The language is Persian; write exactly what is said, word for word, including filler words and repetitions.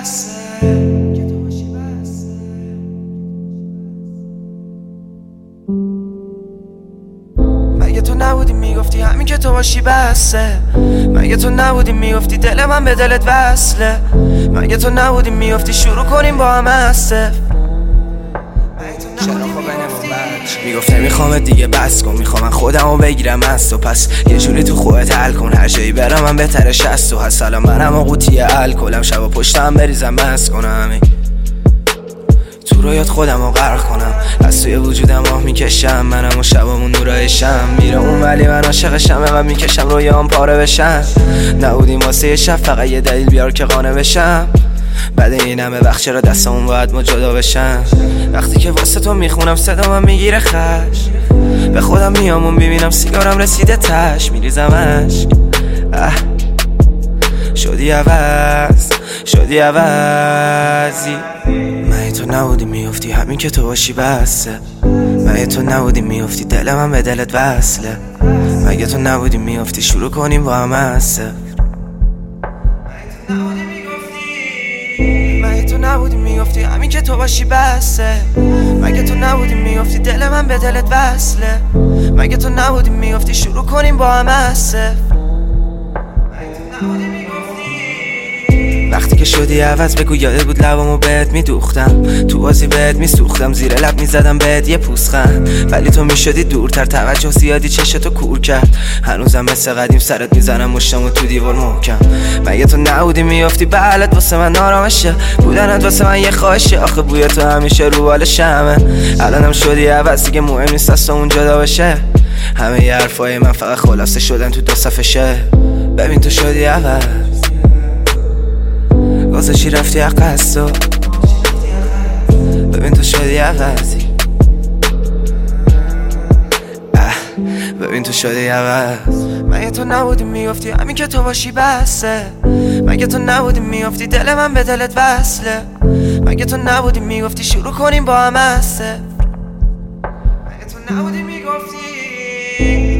بسه مگه تو باشی بسه مگه تو نبودی میگفتی همین که تو باشی بسه مگه تو نبودی میگفتی دل من به دلت وصله مگه تو نبودی میگفتی شروع کنیم با هم هسته میگفت نمیخوام دیگه بس کن میخوام خودمو بگیرم از تو پس یه جوری تو خودت حل کن هر جایی برم من بهترش از تو هست الان منم و قوطی الکلم شبا پشتم بریزم بس کنم تو رویات خودمو غرق کنم از توی وجودم آه میکشم منم و شبامون نورایشم میره اون ولی من عاشقشم و میکشم رویام پاره بشم نبودیم واسه یه شب فقط یه دلیل بیار که قانع بشم بعد این همه وقت چرا دستمون باید ما جدا بشن وقتی که واسه تو میخونم صدا من میگیره خش به خودم میامون ببینم سیگارم رسیده تش میریزم عشق اه شدی عوض شدی عوضی مگه تو نبودی میافتی همین که تو باشی بسه مگه تو نبودی میافتی دل من به دلت وصله مگه تو نبودی میافتی شروع کنیم با هم از مگه تو نبودی میگفتی همین که تو باشی بسه مگه تو نبودی میگفتی دل من به دلت وصله مگه تو نبودی میگفتی شروع کنیم با هم از وقتی که شدی عوض بگو یاده بود لبامو بهت میدوختم تو بازی بهت میسوختم زیر لب میزدم بهت یه پوزخند ولی تو میشدی دورتر توجه زیادی چشتو کور کرد هنوزم مثل قدیم سرت میزنم مشتمو تو دیوار محکم مگه تو نبودی میافتی بلت واسه من آرامشه بودنت واسه من یه خواهشه آخه بوی تو همیشه رو بال شمه الانم شدی عوض دیگه مهم نیست از تو اون جدا بشه همه ی حرفای من فقط خلاصه شدن تو دو صفحه شه ببین تو شدی عوض واسه چی رفتی عقص تو ببین تو شدی عوضی اه ببین تو شدی عوض مگه تو نبودی میگفتی همین که تو باشی بسه مگه تو نبودی میگفتی دل من به دلت وصله مگه تو نبودی میگفتی شروع کنیم با هم هسته مگه تو نبودی میگفتی